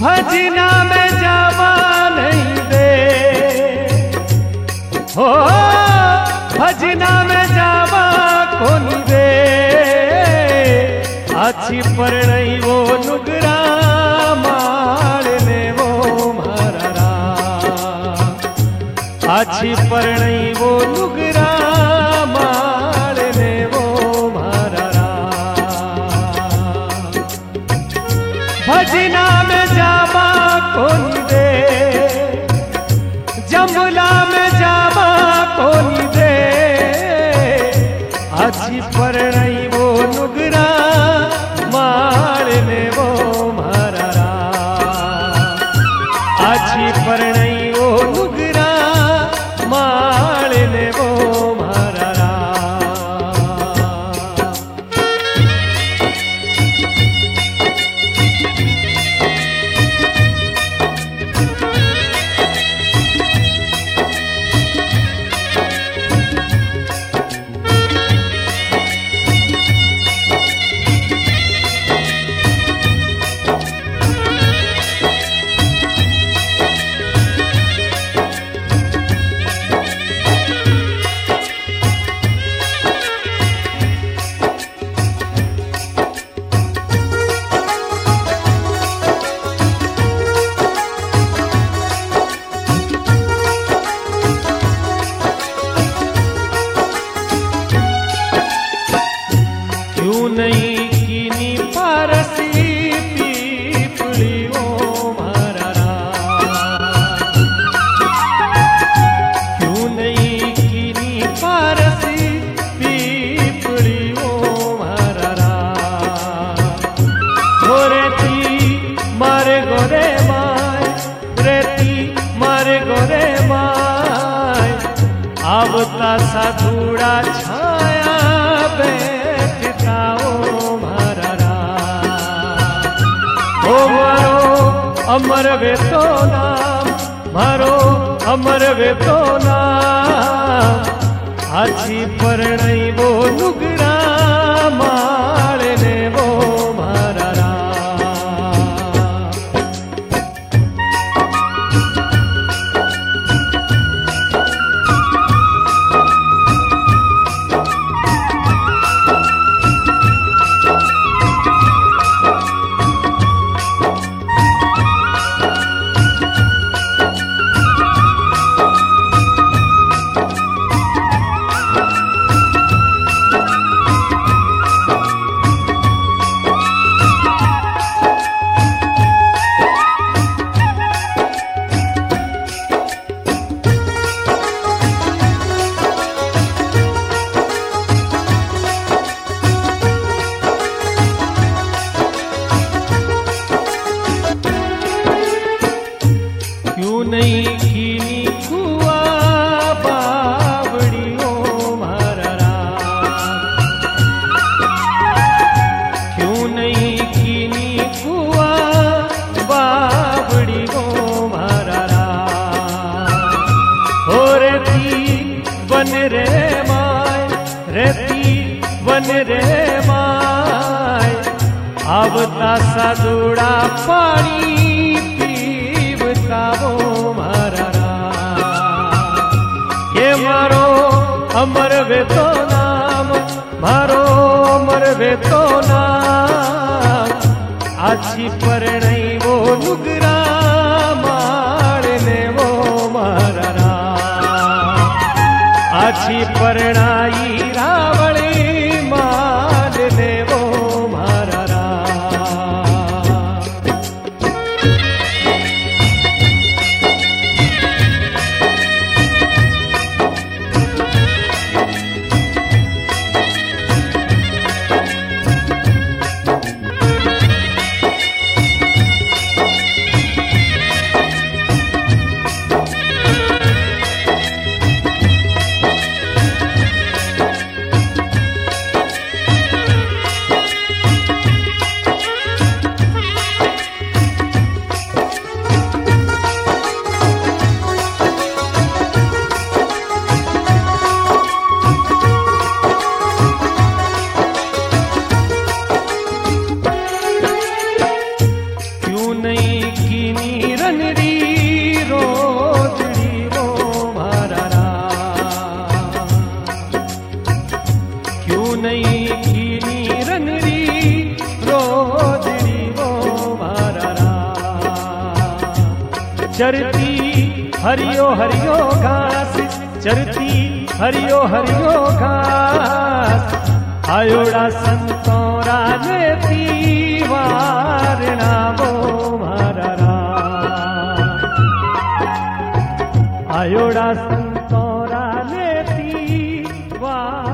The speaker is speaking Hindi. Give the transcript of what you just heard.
भजना में जावा नहीं दे हो, भजना में जावा कौन दे। अच्छी पर नहीं वो नुगरा मारने वो मारा, अच्छी पर नहीं वो नुगरा मारने वो मारा। भजना में जावा कौन दे, जमुला में जावा कौन दे। अच्छी पर नहीं वो नुगरा मारने वो मारा, अच्छी पर नहीं वो नुगरा मारने वो मारा। क्यों नहीं कीनी पारसी पीपली ओ मारा, क्यों नहीं कीनी पारसी पीपली ओ मारा। हो रेती मारे गोरे माय, रेती मारे गोरे माय। आवता साधुड़ा छाया बैठता ओ मारा। ओ मारो अमर वे तो नाम, मारो अमर वे तो नाम। अच्छी पर नहीं वो नुगरा मारने वो मारा। क्यों नहीं कीनी कुआ बावड़ी ओ मारा, क्यों नहीं कीनी कुआ बावड़ी ओ मारा। हो रेती बन रे माय, रेती बन रे माय। आवता साधुड़ा पानी पीवता वो मारा। ये मारो अमर वे तो नाम, मारो अमर वे तो नाम। अच्छी पर नहीं वो नुगरा मारने वो मारा। अच्छी पर नाई रावणी मारने वो मारा। चरती हरियो हरियो घास, चरती हरियो हरियो घास। आयोड़ा संतोरा ने तीवार नामो मारा राम। आयोड़ा संतोरा ने तीवार